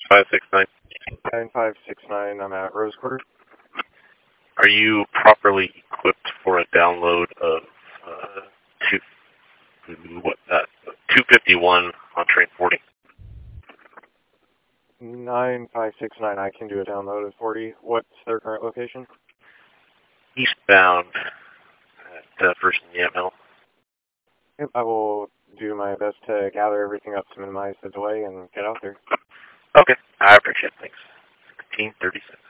9569. 9569, I'm at Rose Quarter. Are you properly equipped for a download of 251 on train 40? 9569, I can do a download of 40. What's their current location? Eastbound at First and Yamhill. Yep, I will do my best to gather everything up to minimize the delay and get out there. Okay, I appreciate it. Thanks. 1636.